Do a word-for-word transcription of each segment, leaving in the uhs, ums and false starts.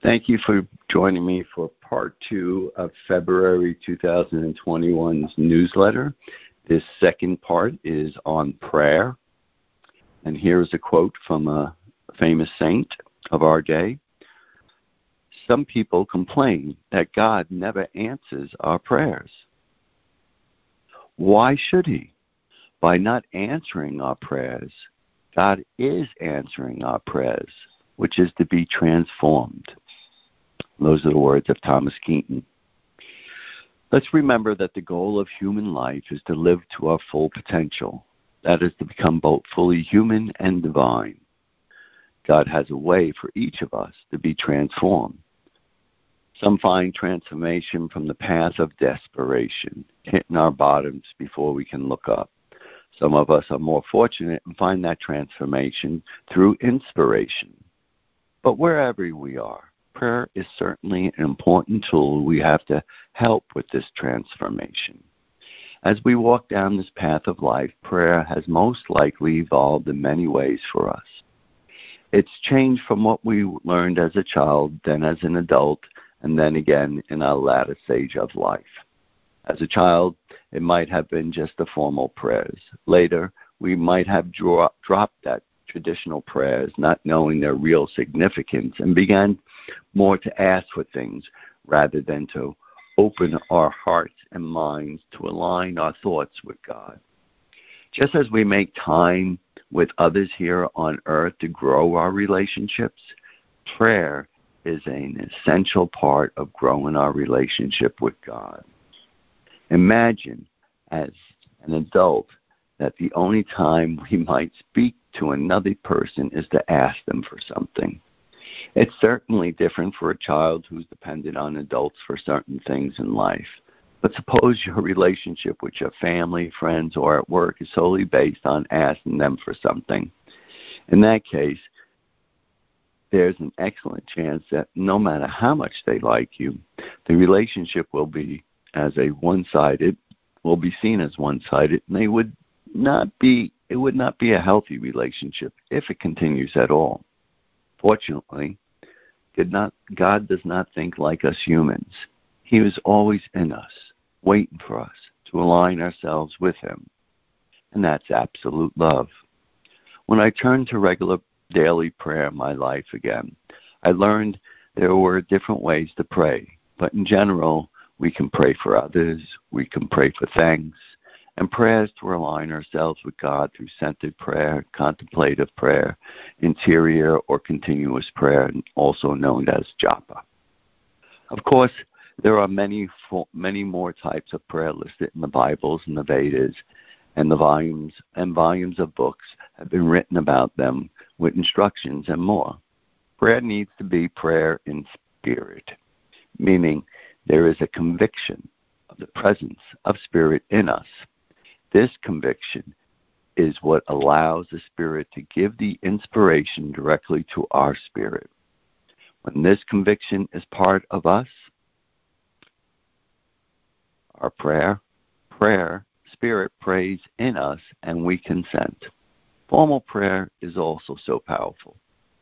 Thank you for joining me for part two of February twenty twenty-one's newsletter. This second part is on prayer. And here's a quote from a famous saint of our day. Some people complain that God never answers our prayers. Why should he? By not answering our prayers, God is answering our prayers, which is to be transformed. Those are the words of Thomas Keaton. Let's remember that the goal of human life is to live to our full potential. That is to become both fully human and divine. God has a way for each of us to be transformed. Some find transformation from the path of desperation, hitting our bottoms before we can look up. Some of us are more fortunate and find that transformation through inspiration. But wherever we are, prayer is certainly an important tool we have to help with this transformation. As we walk down this path of life, prayer has most likely evolved in many ways for us. It's changed from what we learned as a child, then as an adult, and then again in our latter stage of life. As a child, it might have been just the formal prayers. Later, we might have dro- dropped that traditional prayers, not knowing their real significance, and began more to ask for things rather than to open our hearts and minds to align our thoughts with God. Just as we make time with others here on earth to grow our relationships, prayer is an essential part of growing our relationship with God. Imagine, as an adult, that the only time we might speak to another person is to ask them for something. It's certainly different for a child who's dependent on adults for certain things in life. But suppose your relationship with your family, friends, or at work is solely based on asking them for something. In that case, there's an excellent chance that no matter how much they like you, the relationship will be as a one-sided, will be seen as one-sided, and they would not be, it would not be a healthy relationship if it continues at all. Fortunately, did not, God does not think like us humans. He is always in us, waiting for us to align ourselves with him. And that's absolute love. When I turned to regular daily prayer in my life again, I learned there were different ways to pray. But in general, we can pray for others, we can pray for thanks, and prayers to align ourselves with God through centered prayer, contemplative prayer, interior or continuous prayer, also known as japa. Of course, there are many, many more types of prayer listed in the Bibles and the Vedas, and the volumes and volumes of books have been written about them with instructions and more. Prayer needs to be prayer in spirit, meaning there is a conviction of the presence of Spirit in us. This conviction is what allows the Spirit to give the inspiration directly to our spirit. When this conviction is part of us, our prayer, prayer, Spirit prays in us and we consent. Formal prayer is also so powerful.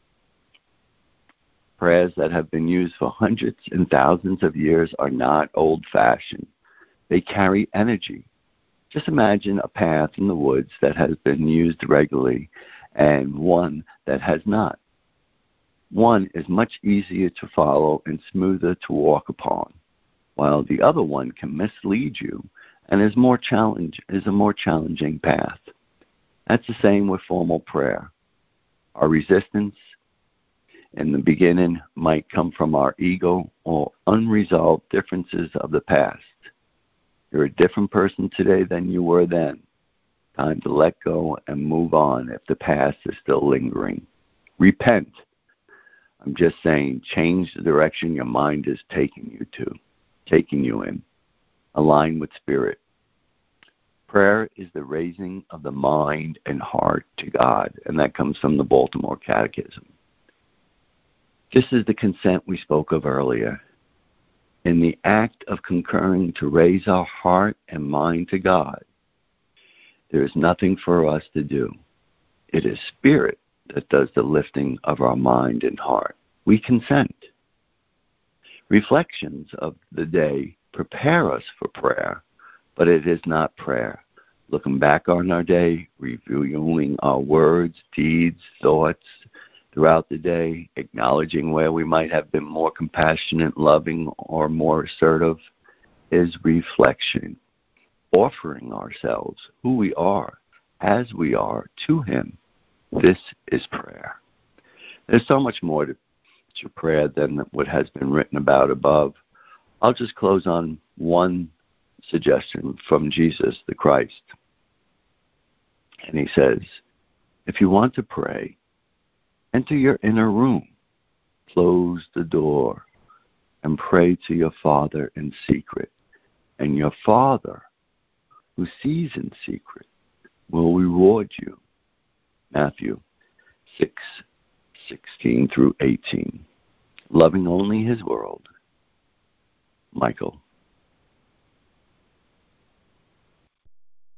Prayers that have been used for hundreds and thousands of years are not old-fashioned. They carry energy. Just imagine a path in the woods that has been used regularly and one that has not. One is much easier to follow and smoother to walk upon, while the other one can mislead you and is more challenge is a more challenging path. That's the same with formal prayer. Our resistance in the beginning might come from our ego or unresolved differences of the past. You're a different person today than you were then. Time to let go and move on if the past is still lingering. Repent. I'm just saying, change the direction your mind is taking you to, taking you in. Align with Spirit. Prayer is the raising of the mind and heart to God, and that comes from the Baltimore Catechism. This is the consent we spoke of earlier. In the act of concurring to raise our heart and mind to God, there is nothing for us to do. It is Spirit that does the lifting of our mind and heart. We consent. Reflections of the day prepare us for prayer, but it is not prayer. Looking back on our day, reviewing our words, deeds, thoughts throughout the day, acknowledging where we might have been more compassionate, loving, or more assertive, is reflection. Offering ourselves, who we are, as we are, to Him. This is prayer. There's so much more to, to prayer than what has been written about above. I'll just close on one suggestion from Jesus the Christ. And He says, if you want to pray, enter your inner room, close the door, and pray to your Father in secret. And your Father, who sees in secret, will reward you. Matthew six, sixteen through eighteen. Loving only His world. Michael.